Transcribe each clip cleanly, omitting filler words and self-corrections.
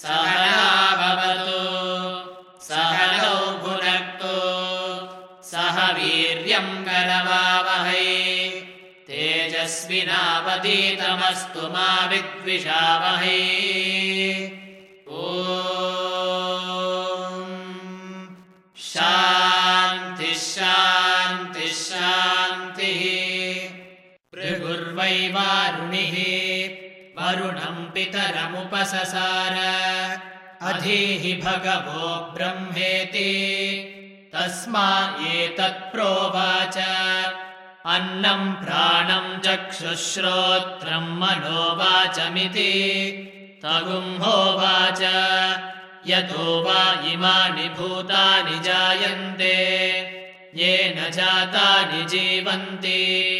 सहनाववतु सहनौ भुनक्तु सह वीर्यं करवावहै तेजस्विनावधीतमस्तु मा विद्विषावहै। ॐ शान्तिः शान्तिः शान्तिः। भृगुर्वै वारुणिः वरुणं पितरमुपससार अधीहि भगवो ब्रह्मेति तस्मा एतत्प्रोवाच अन्नं प्राणं चक्षुश्रोत्रं मनोवाचमिति तगुंहोवाच यतो वा इमानि भूतानि जायन्ते येन जातानि जीवन्ति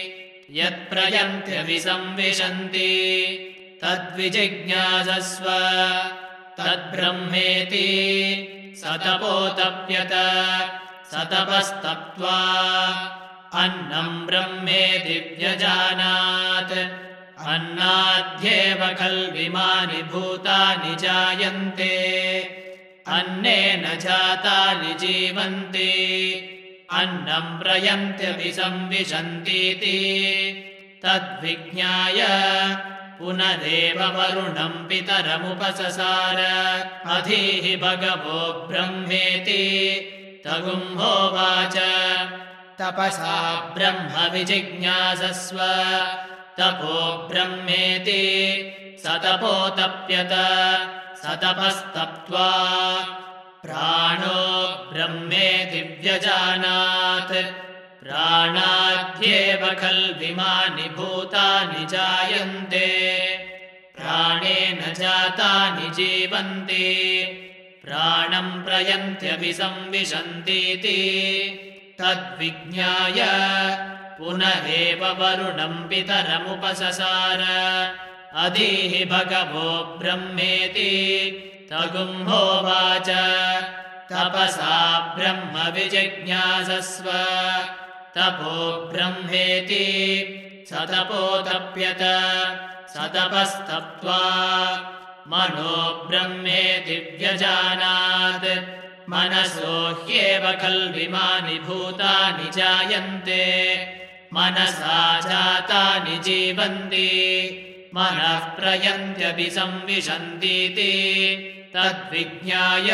यत्प्रयन्त्यभिसंविशन्ति तद्विजिज्ञासस्व तद्ब्रह्मेति स तपोतप्यत स तपस्तप्त्वा अन्नं ब्रह्मेति व्यजानात्। अन्नाद्येव खल्विमानि भूतानि जायन्ते अन्नेन जातानि जीवन्ति अन्नं प्रयन्त्यभिसंविशन्तीति तद्विज्ञाय पुनरेव वरुणं पितरमुपससार अधीहि भगवो ब्रह्मेति तगुंहोवाच तपसा ब्रह्म विजिज्ञासस्व तपो ब्रह्मेति स तपोतप्यत स तपस्तप्त्वा प्राणो ब्रह्मेति व्यजानात्। प्राणाद्येव खल्विमानि भूतानि जायन्ते प्राणेन जातानि जीवन्ति प्राणं प्रयन्त्यभिसंविशन्तीति तद्विज्ञाय पुनरेव वरुणं पितरमुपससार अधीहि भगवो ब्रह्मेति तगुंहोवाच तपसा ब्रह्म विजिज्ञासस्व तपो ब्रह्मेति स तपोतप्यत स तपस्तप्त्वा मनो ब्रह्मेति व्यजानात्। मनसो ह्येव खल्विमानि भूतानि जायन्ते मनसा जातानि जीवन्ति मनः प्रयन्त्यभिसंविशन्तीति तद्विज्ञाय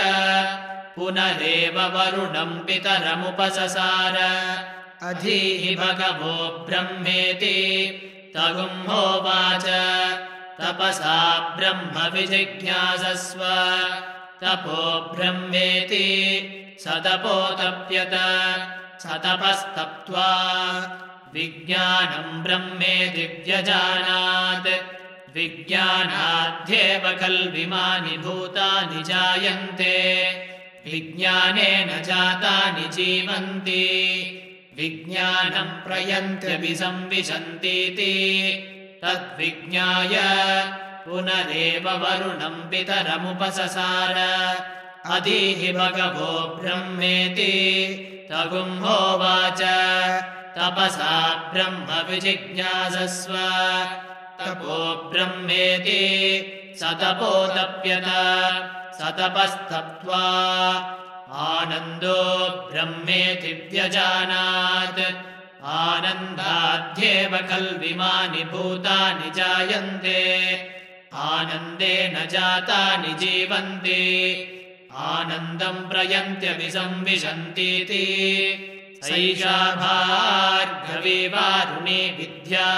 पुनरेव वरुणं पितरमुपससार अधीहि भगवो ब्रह्मेति तगुंहोवाच तपसा ब्रह्म विजिज्ञासस्व तपो ब्रह्मेति स तपोतप्यत स तपस्तप्त्वा विज्ञानं ब्रह्मेति व्यजानात्। विज्ञानाद्येव खल्विमानि भूतानि जायन्ते विज्ञानेन जातानि जीवन्ति विज्ञानं प्रयन्त्यभिसंविशन्तीति तद्विज्ञाय पुनरेव वरुणं पितरमुपससार अधीहि भगवो ब्रह्मेति तगुंहोवाच तपसा ब्रह्म विजिज्ञासस्व तपो ब्रह्मेति स तपोतप्यत स तपस्तप्त्वा आनन्दो ब्रह्मेति व्यजानात्। आनन्दाद्येव खल्विमानि भूतानि जायन्ते आनन्देन जातानि जीवन्ति आनन्दं प्रयन्त्यभिसंविशन्तीति सैषा भार्गवी वारुणी विद्या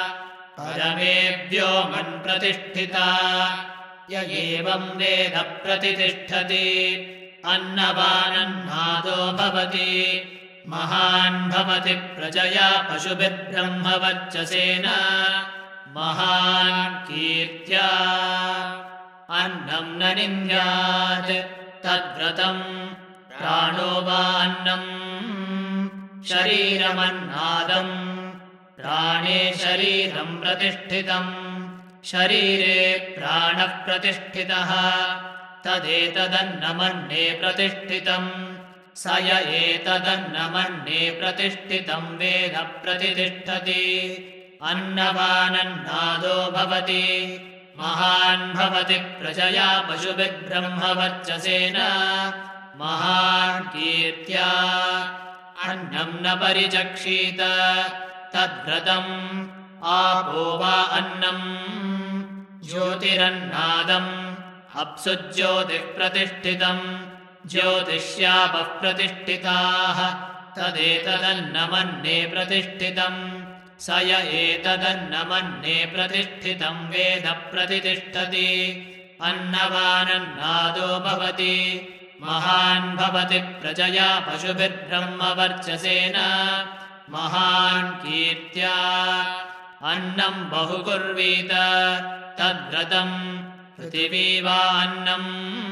परमेभ्यो मन्प्रतिष्ठिता य एवं वेद प्रतिष्ठति अन्नवानन्नादो भवति महान् भवति प्रजया पशुभिर्ब्रह्मवर्चसेन महान् कीर्त्या अन्नं न निन्द्यात् तद्व्रतं प्राणो वान्नम् शरीरमन्नादम् प्राणे शरीरं प्रतिष्ठितम् शरीरे प्राणः प्रतिष्ठितः तदेतदन्नमन्ये प्रतिष्ठितम् स य एतदन्नमन्ये प्रतिष्ठितं वेद प्रतिष्ठति अन्नवानन्नादो भवति महान् भवति प्रजया पशुभिर्ब्रह्मवर्चसेन महान् कीर्त्या अन्नं न परिचक्षीत तद्व्रतम् आपो वा अन्नम् ज्योतिरन्नादम् अप्सु ज्योतिः प्रतिष्ठितम् ज्योतिष्यापः प्रतिष्ठिताः तदेतदन्नमन्ये प्रतिष्ठितम् स य एतदन्नमन्ये प्रतिष्ठितम् वेद प्रतितिष्ठति अन्नवानन्नादो भवति महान् भवति प्रजया पशुभिर्ब्रह्मवर्चसेन महान् कीर्त्या अन्नम् बहुकुर्वीत तद्व्रतम् पृथिवी वा अन्नम्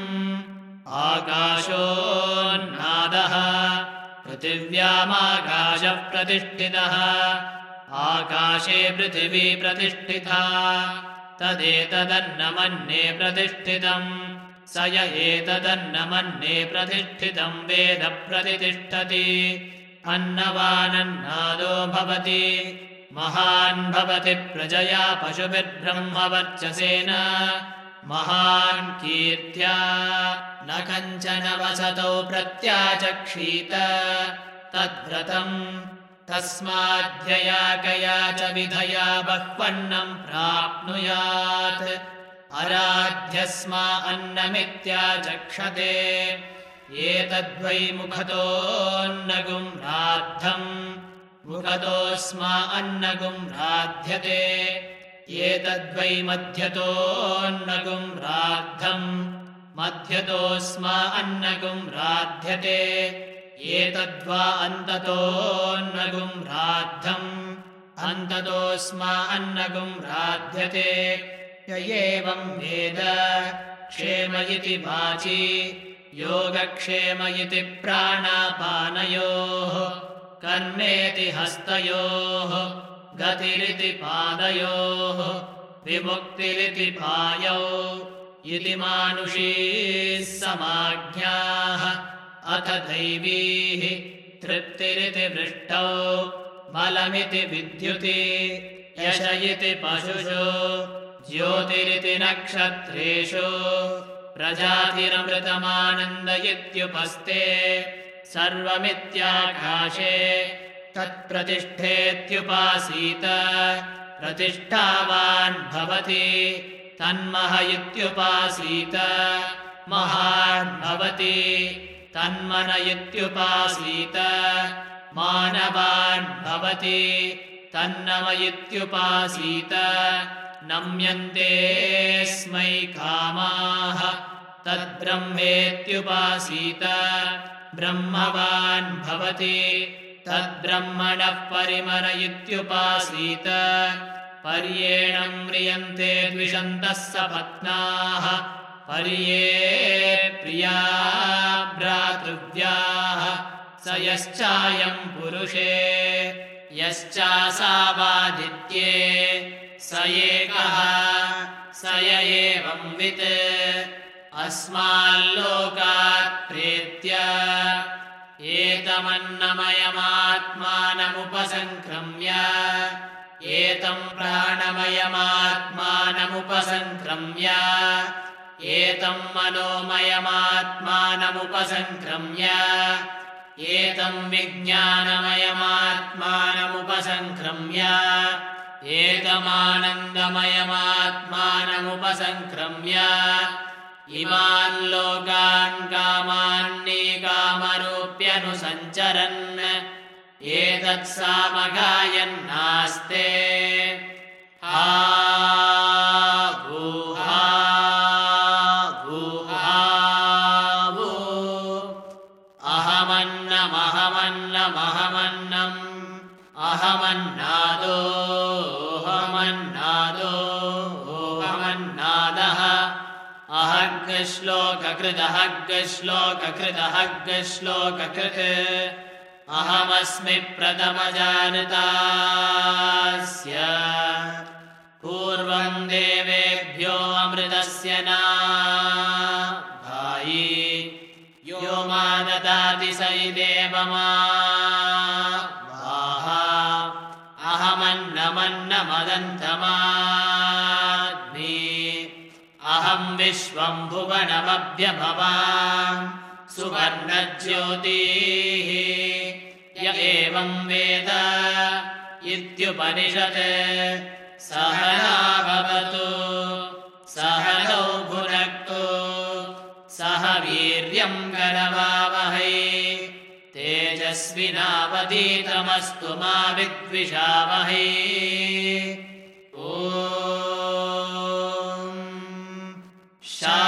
आकाशोन्नादः पृथिव्यामाकाशः प्रतिष्ठितः आकाशे पृथिवी प्रतिष्ठिता तदेतदन्नमन्ये प्रतिष्ठितम् स य एतदन्नमन्ये प्रतिष्ठितम् वेद प्रतितिष्ठति अन्नवानन्नादो भवति महान् भवति प्रजया पशुभिर्ब्रह्मवर्चसेन महान् कीर्त्या न कञ्चन वसतौ प्रत्याचक्षीत तद्व्रतम् तस्माध्यया च विधया बह्वन्नम् प्राप्नुयात् अराध्यस्मा अन्नमित्याचक्षते एतद्वै मुखतोऽन्नगुम् राद्धम् मुखतोऽस्मा अन्नगुम् राध्यते एतद्वै मध्यतोऽन्नगुम् राद्धम् मध्यतोऽस्मा अन्नगुम् राध्यते एतद्वा अन्ततोऽन्नगुम् राद्धम् अन्ततोऽस्मा अन्नगुम् राध्यते य एवम् वेद क्षेम इति वाचि योगक्षेम इति प्राणापानयोः कर्मेति हस्तयोः गतिरिति पादयोः विमुक्तिरिति पायौ इति मानुषीः समाज्ञाः अथ दैवीः तृप्तिरिति वृष्टौ बलमिति विद्युति यश इति पशुषु ज्योतिरिति नक्षत्रेषु प्रजातिरमृतमानन्द इत्युपस्थे सर्वमित्याकाशे तत्प्रतिष्ठेत्युपासीत प्रतिष्ठावान् भवति तन्मह इत्युपासीत महान् भवति तन्मन इत्युपासीत मानवान् भवति तन्नम इत्युपासीत नम्यन्ते स्मै कामाः तद्ब्रह्मेत्युपासीत ब्रह्मवान् भवति तद्ब्रह्मणः परिमर इत्युपासीत पर्येणं म्रियन्ते द्विषन्तः सपत्नाः पर्ये प्रिया भ्रातृव्याः स यश्चायं पुरुषे यश्चासावादित्ये स एकः स य एवंवित् अस्माल्लोकात् प्रेत्य एतमन्नमयमात्मानमुपसङ्क्रम्य एतं प्राणमयमात्मानमुपसङ्क्रम्य एतं मनोमयमात्मानमुपसङ्क्रम्य एतं विज्ञानमयमात्मानमुपसङ्क्रम्य एतमानन्दमयमात्मानमुपसङ्क्रम्य इमान् लोकान् कामान्निकामरूप्यनुसञ्चरन् एतत्सामगायन्नास्ते अहमन्नमहमन्नमहमन्नम् अहमन्नादोऽहमन्नादोऽहमन्नादः अहग्श्लोककृदहग्श्लोककृदहग्श्लोककृत् अहमस्मि प्रथमजानतास्य पूर्वं देवेभ्यो अमृतस्य नाभायि यो मा ददाति स इदेव मा वाहा अहमन्नमन्नमदन्तमाद्मि अहं विश्वं भुवनमभ्यभवाम् सुवर्णज्योतिः य एवं वेद इत्युपनिषत् सहना भवतु सहनौ भुनक्तु सह वीर्यं करवावहै तेजस्विनावधीतमस्तु मा विद्विषावहै ॐ